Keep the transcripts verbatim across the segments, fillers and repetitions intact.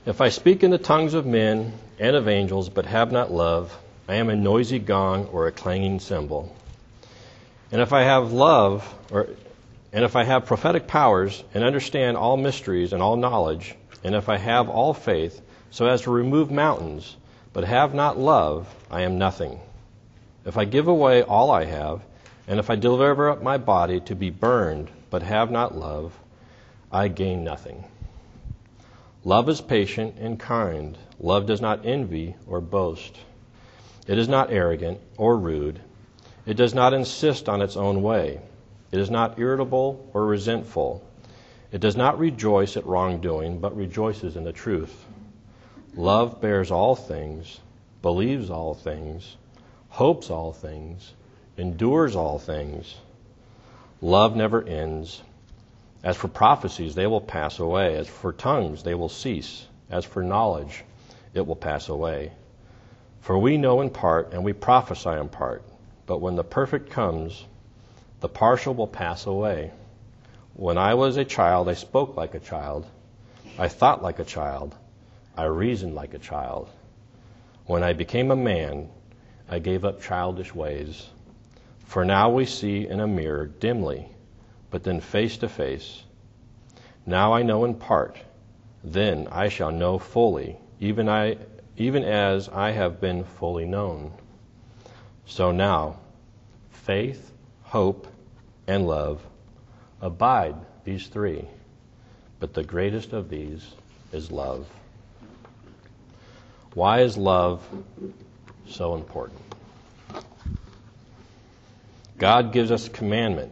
If I speak in the tongues of men and of angels, but have not love, I am a noisy gong or a clanging cymbal. And if I have love, or and if I have prophetic powers and understand all mysteries and all knowledge, and if I have all faith, so as to remove mountains, but have not love, I am nothing. If I give away all I have, and if I deliver up my body to be burned, but have not love, I gain nothing. Love is patient and kind. Love does not envy or boast. It is not arrogant or rude. It does not insist on its own way. It is not irritable or resentful. It does not rejoice at wrongdoing, but rejoices in the truth. Love bears all things, believes all things, hopes all things, endures all things. Love never ends. As for prophecies, they will pass away. As for tongues, they will cease. As for knowledge, it will pass away. For we know in part, and we prophesy in part. But when the perfect comes, the partial will pass away. When I was a child, I spoke like a child. I thought like a child. I reasoned like a child. When I became a man, I gave up childish ways. For now we see in a mirror dimly, but then face to face. Now I know in part, then I shall know fully, even I, even as I have been fully known. So now, faith, hope, and love, abide, these three, but the greatest of these is love. Why is love so important? God gives us a commandment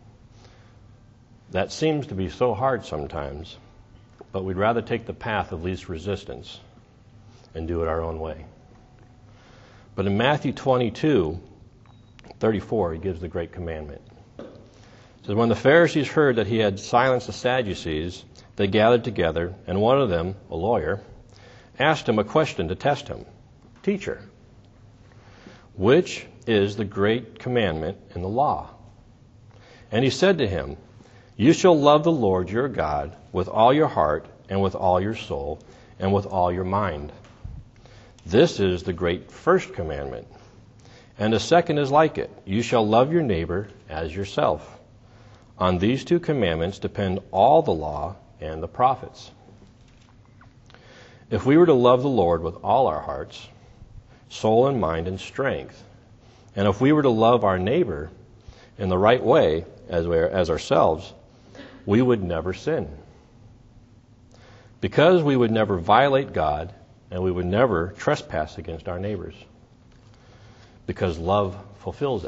that seems to be so hard sometimes, but we'd rather take the path of least resistance and do it our own way. But in Matthew twenty-two, thirty-four, he gives the great commandment. It says, when the Pharisees heard that he had silenced the Sadducees, they gathered together, and one of them, a lawyer, asked him a question to test him. Teacher, which is the great commandment in the law? And he said to him, you shall love the Lord your God with all your heart and with all your soul and with all your mind. This is the great first commandment. And the second is like it. You shall love your neighbor as yourself. On these two commandments depend all the law and the prophets. If we were to love the Lord with all our hearts, soul and mind and strength, and if we were to love our neighbor in the right way as we are, as ourselves, we would never sin. Because we would never violate God and we would never trespass against our neighbors. Because love fulfills it.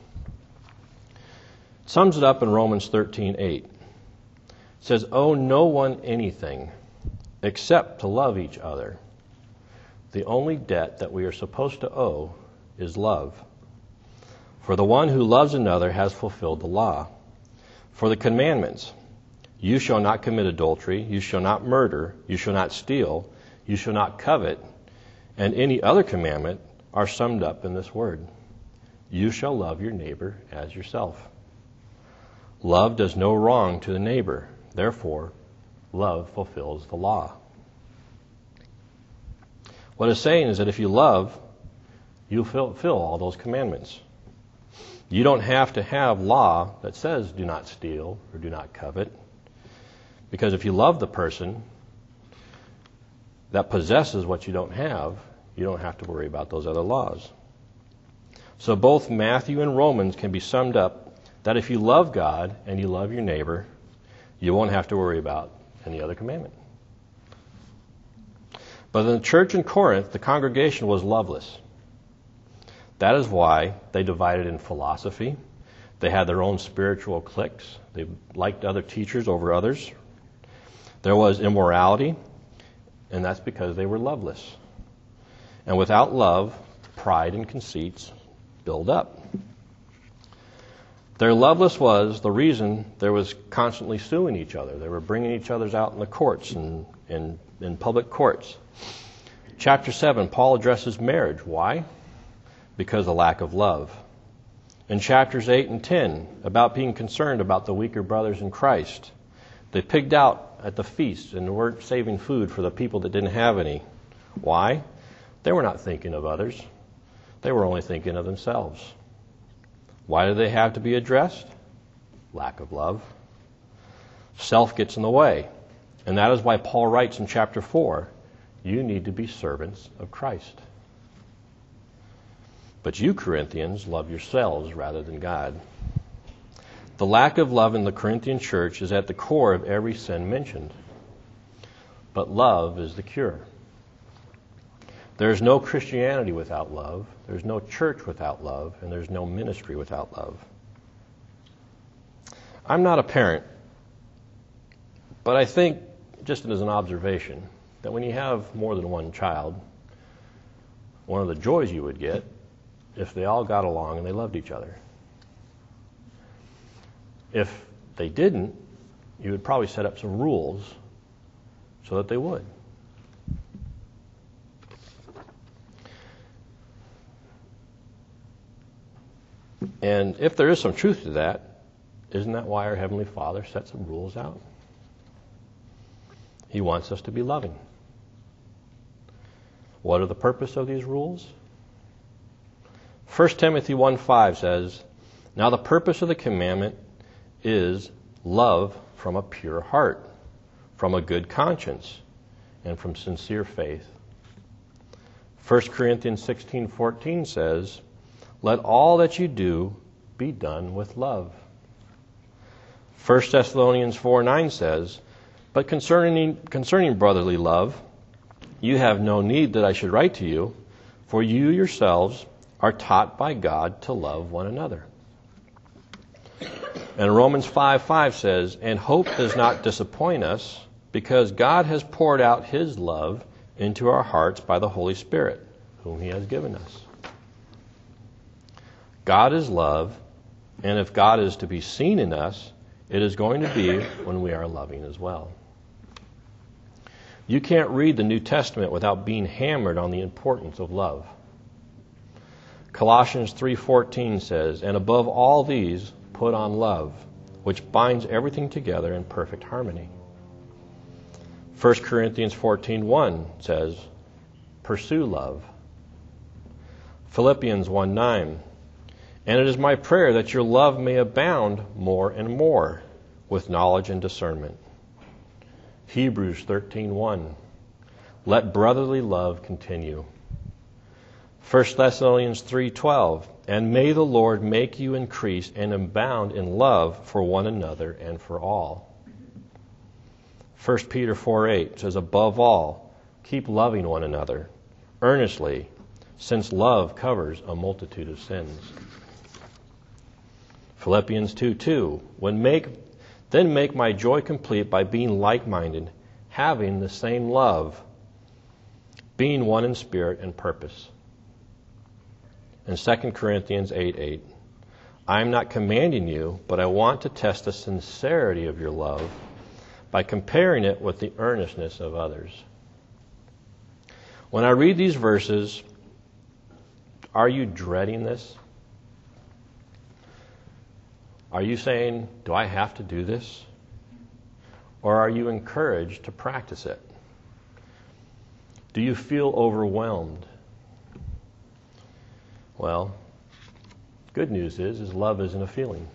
It sums it up in Romans thirteen eight. It says, owe no one anything except to love each other. The only debt that we are supposed to owe is love. For the one who loves another has fulfilled the law. For the commandments, you shall not commit adultery, you shall not murder, you shall not steal, you shall not covet, and any other commandment are summed up in this word. You shall love your neighbor as yourself. Love does no wrong to the neighbor. Therefore, love fulfills the law. What it's saying is that if you love, you fulfill all those commandments. You don't have to have law that says do not steal or do not covet. Because if you love the person that possesses what you don't have, you don't have to worry about those other laws. So both Matthew and Romans can be summed up that if you love God and you love your neighbor, you won't have to worry about any other commandment. But in the church in Corinth, the congregation was loveless. That is why they divided in philosophy. They had their own spiritual cliques. They liked other teachers over others. There was immorality, and that's because they were loveless. And without love, pride and conceits build up. Their loveless was the reason there was constantly suing each other. They were bringing each other out in the courts and in, in public courts. Chapter seven, Paul addresses marriage. Why? Because of lack of love. In chapters eight and ten, about being concerned about the weaker brothers in Christ, they picked out at the feast and weren't saving food for the people that didn't have any. Why? They were not thinking of others. They were only thinking of themselves. Why do they have to be addressed? Lack of love. Self gets in the way. And that is why Paul writes in chapter four, you need to be servants of Christ. But you, Corinthians, love yourselves rather than God. The lack of love in the Corinthian church is at the core of every sin mentioned. But love is the cure. There is no Christianity without love. There's no church without love. And there's no ministry without love. I'm not a parent, but I think, just as an observation, that when you have more than one child, one of the joys you would get if they all got along and they loved each other. If they didn't, you would probably set up some rules so that they would. And if there is some truth to that, isn't that why our Heavenly Father set some rules out? He wants us to be loving. What are the purpose of these rules? First Timothy one five says, now the purpose of the commandment is love from a pure heart, from a good conscience, and from sincere faith. First Corinthians sixteen fourteen says, let all that you do be done with love. First Thessalonians four nine says, but concerning, concerning brotherly love, you have no need that I should write to you, for you yourselves are taught by God to love one another. And Romans five five says, and hope does not disappoint us, because God has poured out his love into our hearts by the Holy Spirit, whom he has given us. God is love, and if God is to be seen in us, it is going to be when we are loving as well. You can't read the New Testament without being hammered on the importance of love. Colossians three fourteen says, and above all these, put on love, which binds everything together in perfect harmony. First Corinthians fourteen one says, pursue love. Philippians one nine, and it is my prayer that your love may abound more and more with knowledge and discernment. Hebrews thirteen one, let brotherly love continue. First Thessalonians three twelve, and may the Lord make you increase and abound in love for one another and for all. First Peter four eight says, above all, keep loving one another earnestly, since love covers a multitude of sins. Philippians two two, when make, then make my joy complete by being like-minded, having the same love, being one in spirit and purpose. In Second Corinthians eight eight, I am not commanding you, but I want to test the sincerity of your love by comparing it with the earnestness of others. When I read these verses, are you dreading this? Are you saying, do I have to do this? Or are you encouraged to practice it? Do you feel overwhelmed? Well, good news is, is love isn't a feeling.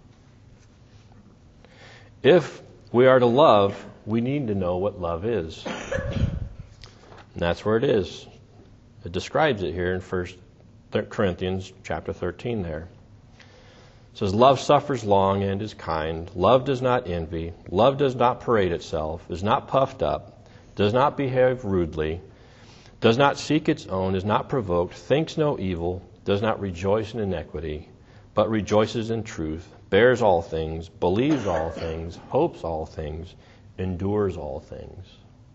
If we are to love, we need to know what love is. And that's where it is. It describes it here in First Corinthians chapter thirteen there. It says, love suffers long and is kind. Love does not envy. Love does not parade itself, is not puffed up, does not behave rudely, does not seek its own, is not provoked, thinks no evil, does not rejoice in iniquity, but rejoices in truth, bears all things, believes all things, hopes all things, endures all things.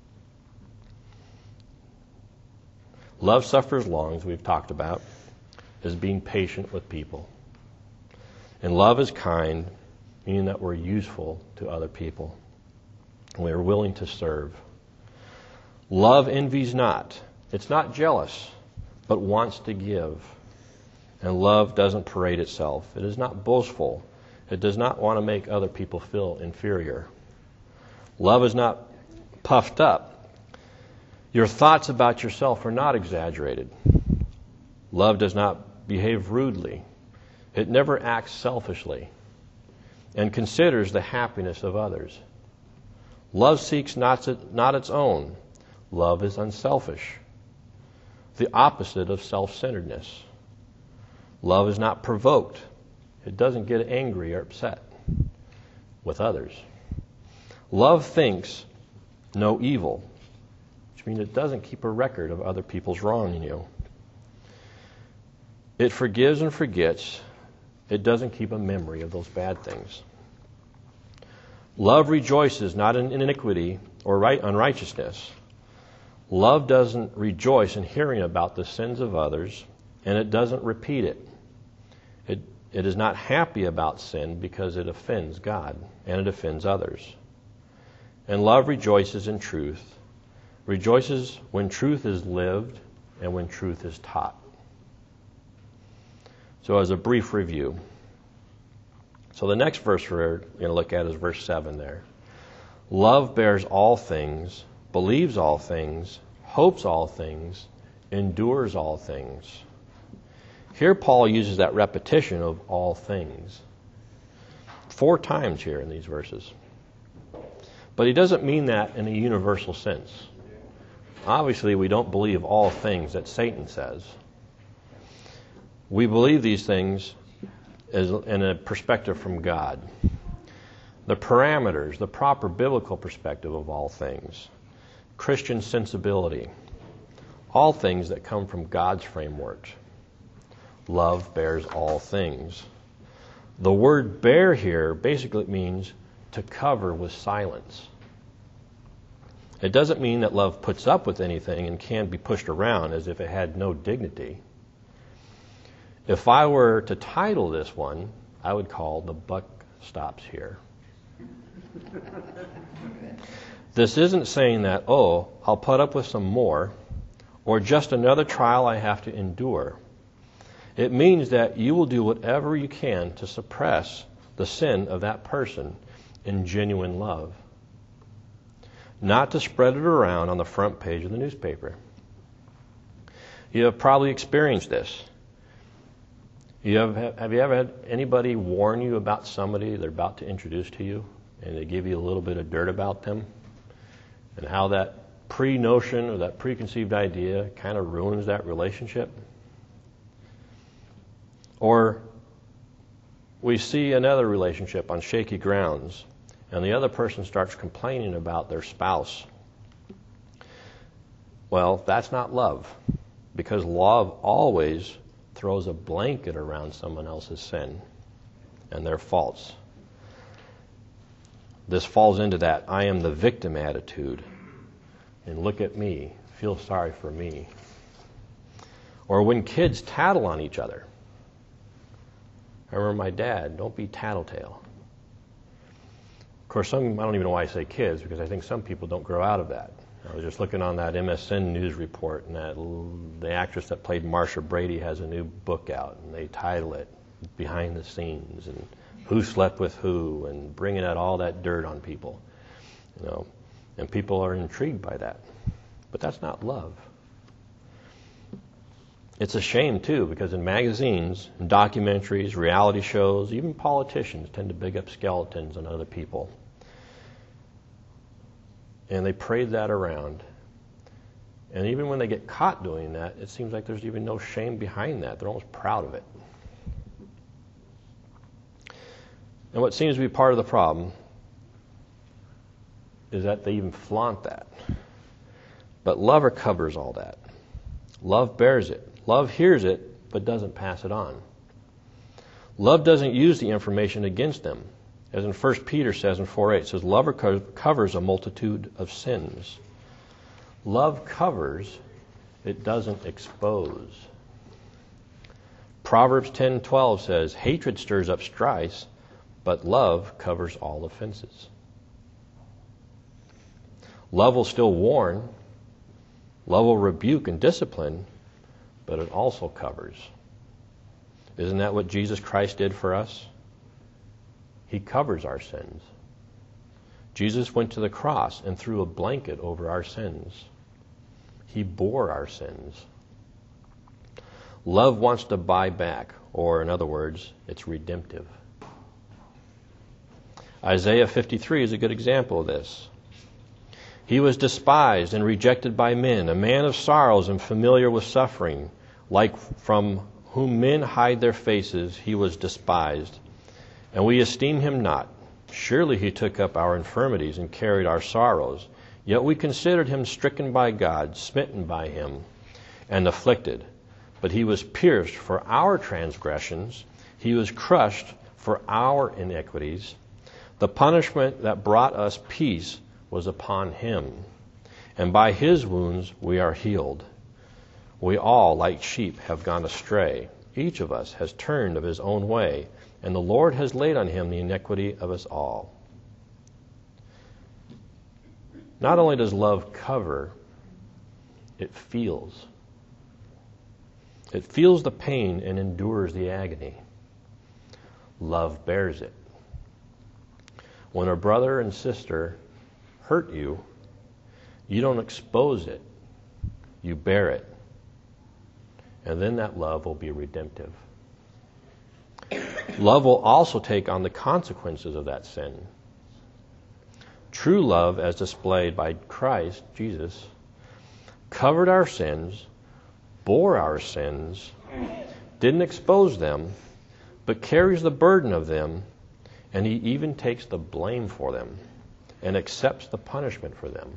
Love suffers long, as we've talked about, is being patient with people. And love is kind, meaning that we're useful to other people. And we are willing to serve. Love envies not. It's not jealous, but wants to give. And love doesn't parade itself. It is not boastful. It does not want to make other people feel inferior. Love is not puffed up. Your thoughts about yourself are not exaggerated. Love does not behave rudely. It never acts selfishly and considers the happiness of others. Love seeks not, not its own. Love is unselfish, the opposite of self-centeredness. Love is not provoked. It doesn't get angry or upset with others. Love thinks no evil, which means it doesn't keep a record of other people's wronging you. It forgives and forgets. It doesn't keep a memory of those bad things. Love rejoices not in iniquity or right unrighteousness. Love doesn't rejoice in hearing about the sins of others, and it doesn't repeat it. It, it is not happy about sin because it offends God and it offends others. And love rejoices in truth, rejoices when truth is lived and when truth is taught. So as a brief review, so the next verse we're going to look at is verse seven there. Love bears all things, believes all things, hopes all things, endures all things. Here Paul uses that repetition of all things four times here in these verses. But he doesn't mean that in a universal sense. Obviously, we don't believe all things that Satan says. We believe these things as in a perspective from God. The parameters, the proper biblical perspective of all things. Christian sensibility. All things that come from God's framework. Love bears all things. The word bear here basically means to cover with silence. It doesn't mean that love puts up with anything and can't be pushed around as if it had no dignity. If I were to title this one, I would call The Buck Stops Here. This isn't saying that, oh, I'll put up with some more, or just another trial I have to endure. It means that you will do whatever you can to suppress the sin of that person in genuine love, not to spread it around on the front page of the newspaper. You have probably experienced this. You have, have you ever had anybody warn you about somebody they're about to introduce to you, and they give you a little bit of dirt about them, and how that pre-notion or that preconceived idea kind of ruins that relationship? Or we see another relationship on shaky grounds, and the other person starts complaining about their spouse. Well, that's not love, because love always throws a blanket around someone else's sin and their faults. This falls into that I am the victim attitude, and look at me, feel sorry for me. Or when kids tattle on each other. I remember my dad, don't be tattletale. Of course, some, I don't even know why I say kids, because I think some people don't grow out of that. I was just looking on that M S N news report, and that the actress that played Marsha Brady has a new book out, and they title it Behind the Scenes, and who slept with who, and bringing out all that dirt on people. You know, and people are intrigued by that. But that's not love. It's a shame, too, because in magazines, in documentaries, reality shows, even politicians tend to big up skeletons on other people. And they parade that around. And even when they get caught doing that, it seems like there's even no shame behind that. They're almost proud of it. And what seems to be part of the problem is that they even flaunt that. But love recovers all that. Love bears it. Love hears it, but doesn't pass it on. Love doesn't use the information against them. As in First Peter says in four eight, it says, love covers a multitude of sins. Love covers, it doesn't expose. Proverbs ten twelve says, hatred stirs up strife, but love covers all offenses. Love will still warn. Love will rebuke and discipline, but it also covers. Isn't that what Jesus Christ did for us? He covers our sins. Jesus went to the cross and threw a blanket over our sins. He bore our sins. Love wants to buy back, or in other words, it's redemptive. Isaiah fifty-three is a good example of this. He was despised and rejected by men, a man of sorrows and familiar with suffering, like from whom men hide their faces, he was despised, and we esteem him not. Surely he took up our infirmities and carried our sorrows, yet we considered him stricken by God, smitten by him, and afflicted. But he was pierced for our transgressions, he was crushed for our iniquities. The punishment that brought us peace was upon him, and by his wounds we are healed. We all, like sheep, have gone astray. Each of us has turned of his own way, and the Lord has laid on him the iniquity of us all. Not only does love cover, it feels. It feels the pain and endures the agony. Love bears it. When a brother and sister hurt you, you don't expose it. You bear it. And then that love will be redemptive. Love will also take on the consequences of that sin. True love, as displayed by Christ, Jesus, covered our sins, bore our sins, didn't expose them, but carries the burden of them, and he even takes the blame for them and accepts the punishment for them.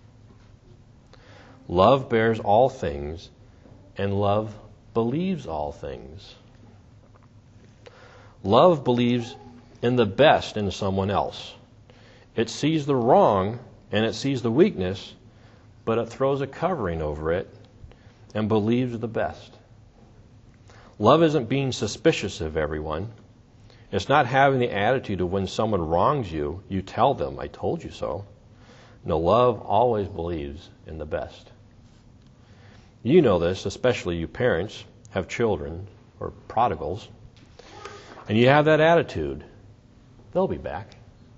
Love bears all things, and love believes all things. Love believes in the best in someone else. It sees the wrong and it sees the weakness, but it throws a covering over it and believes the best. Love isn't being suspicious of everyone. It's not having the attitude of when someone wrongs you, you tell them, I told you so. No, love always believes in the best. You know this, especially you parents have children or prodigals, and you have that attitude. They'll be back.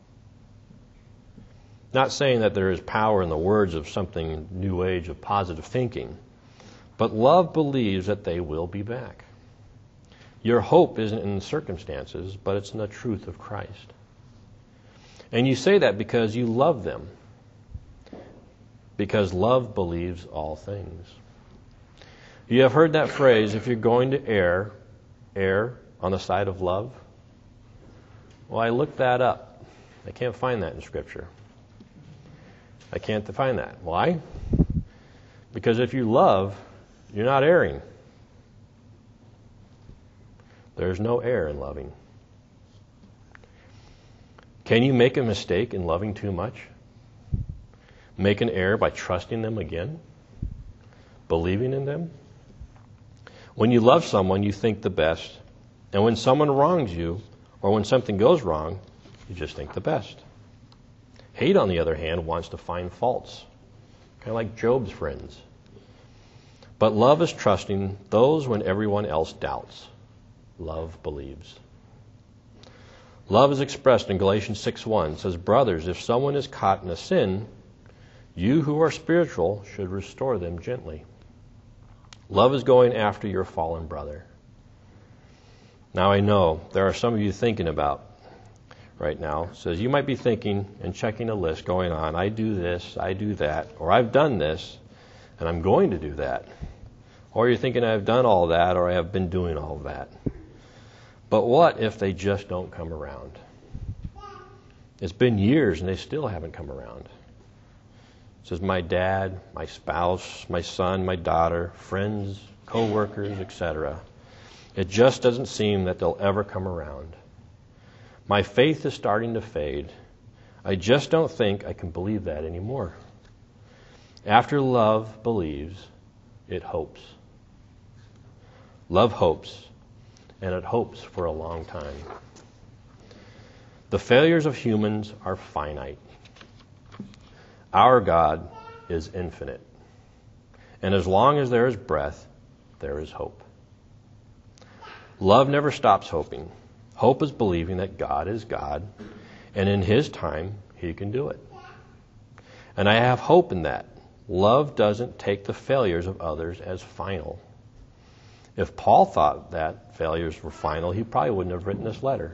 Not saying that there is power in the words of something new age of positive thinking, but love believes that they will be back. Your hope isn't in the circumstances, but it's in the truth of Christ. And you say that because you love them, because love believes all things. You have heard that phrase, if you're going to err, err on the side of love. Well, I looked that up. I can't find that in Scripture. I can't find that. Why? Because if you love, you're not erring. There's no error in loving. Can you make a mistake in loving too much? Make an error by trusting them again? Believing in them? When you love someone, you think the best. And when someone wrongs you, or when something goes wrong, you just think the best. Hate, on the other hand, wants to find faults, kind of like Job's friends. But love is trusting those when everyone else doubts. Love believes. Love is expressed in Galatians six one. It says, brothers, if someone is caught in a sin, you who are spiritual should restore them gently. Love is going after your fallen brother. Now I know there are some of you thinking about right now. It says you might be thinking and checking a list going on. I do this, I do that, or I've done this, and I'm going to do that. Or you're thinking I've done all that, or I have been doing all that. But what if they just don't come around? It's been years and they still haven't come around. It says my dad, my spouse, my son, my daughter, friends, co-workers, et cetera. It just doesn't seem that they'll ever come around. My faith is starting to fade. I just don't think I can believe that anymore. After love believes, it hopes. Love hopes, and it hopes for a long time. The failures of humans are finite. Our God is infinite. And as long as there is breath, there is hope. Love never stops hoping. Hope is believing that God is God, and in His time, He can do it. And I have hope in that. Love doesn't take the failures of others as final. If Paul thought that failures were final, he probably wouldn't have written this letter.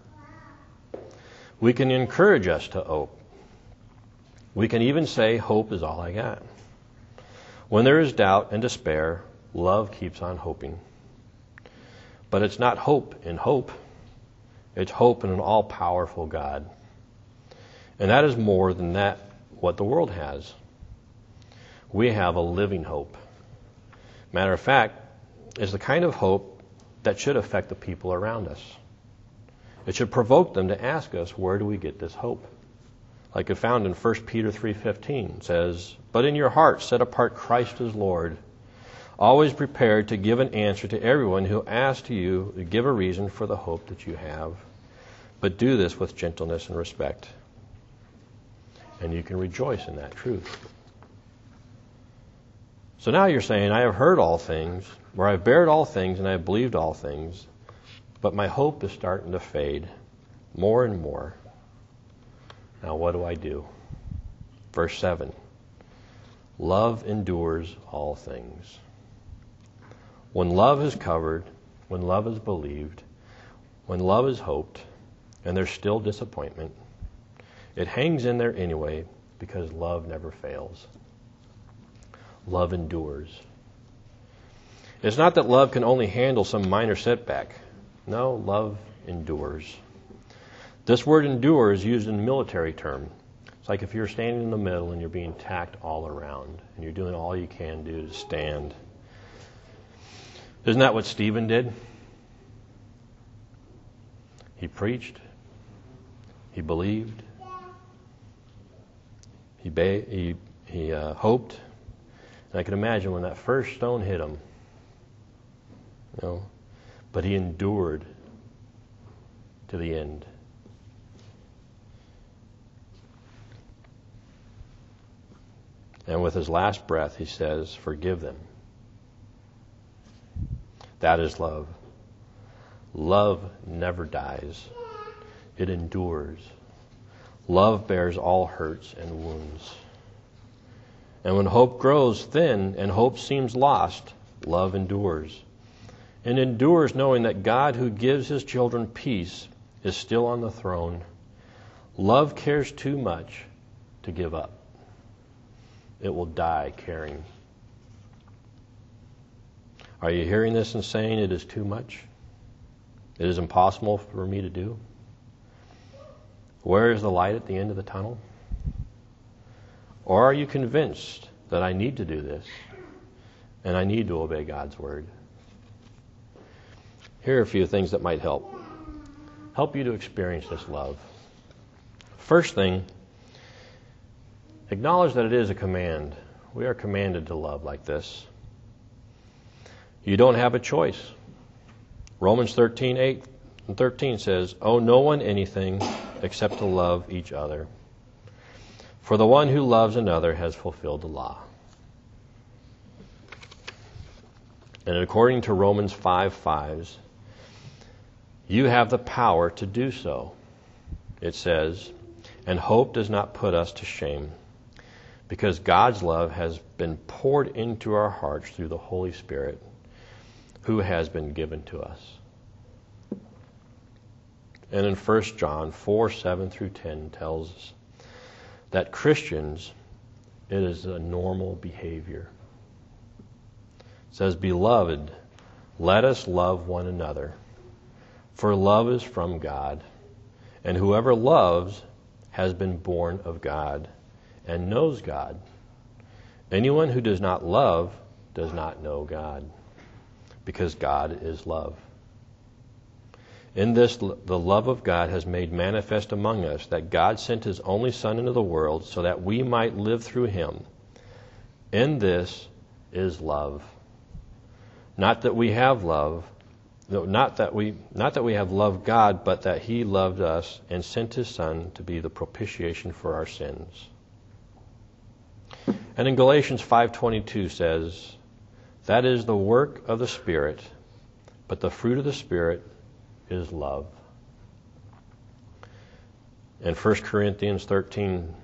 We can encourage us to hope. We can even say, hope is all I got. When there is doubt and despair, love keeps on hoping. But it's not hope in hope. It's hope in an all-powerful God. And that is more than that what the world has. We have a living hope. Matter of fact, it's the kind of hope that should affect the people around us. It should provoke them to ask us, where do we get this hope? Like it found in First Peter three fifteen says, but in your hearts set apart Christ as Lord, always prepared to give an answer to everyone who asks you to give a reason for the hope that you have. But do this with gentleness and respect. And you can rejoice in that truth. So now you're saying, I have heard all things, or I've bared all things, and I have believed all things, but my hope is starting to fade more and more. Now what do I do? Verse seven. Love endures all things. When love is covered, when love is believed, when love is hoped, and there's still disappointment, it hangs in there anyway because love never fails. Love endures. It's not that love can only handle some minor setback. No, love endures. This word endure is used in a military term. It's like if you're standing in the middle and you're being attacked all around and you're doing all you can do to stand. Isn't that what Stephen did? He preached. He believed. He ba- he, he uh, hoped. And I can imagine when that first stone hit him, you know, but he endured to the end. And with his last breath, he says, forgive them. That is love. Love never dies. It endures. Love bears all hurts and wounds. And when hope grows thin and hope seems lost, love endures. And endures knowing that God who gives his children peace is still on the throne. Love cares too much to give up. It will die caring. Are you hearing this and saying it is too much? It is impossible for me to do? Where is the light at the end of the tunnel? Or are you convinced that I need to do this and I need to obey God's word? Here are a few things that might help. Help you to experience this love. First thing, acknowledge that it is a command. We are commanded to love like this. You don't have a choice. Romans thirteen, eight and thirteen says, owe no one anything except to love each other. For the one who loves another has fulfilled the law. And according to Romans five five, you have the power to do so. It says, and hope does not put us to shame, because God's love has been poured into our hearts through the Holy Spirit, who has been given to us. And in First John four, seven through ten tells us that Christians, it is a normal behavior. It says, beloved, let us love one another, for love is from God, and whoever loves has been born of God and knows God. Anyone who does not love does not know God, because God is love. In this, the love of God has made manifest among us, that God sent his only Son into the world so that we might live through him. In this is love. Not that we have love, no, not that we, not that we have loved God, but that he loved us and sent his Son to be the propitiation for our sins. And in Galatians five twenty-two says, that is the work of the Spirit, but the fruit of the Spirit is love. And First Corinthians thirteen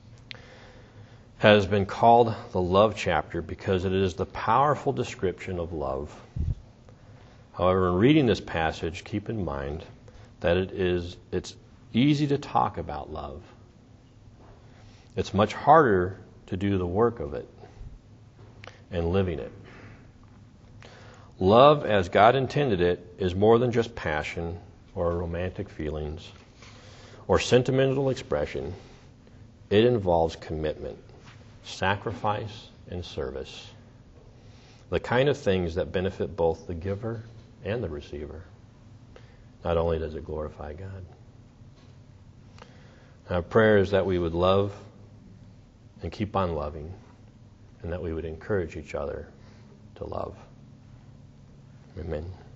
has been called the love chapter because it is the powerful description of love. However, in reading this passage, keep in mind that it is it's easy to talk about love. It's much harder to do the work of it and living it. Love, as God intended it, is more than just passion or romantic feelings or sentimental expression. It involves commitment, sacrifice, and service. The kind of things that benefit both the giver and the receiver. Not only does it glorify God. Our prayer is that we would love and keep on loving, and that we would encourage each other to love. Amen.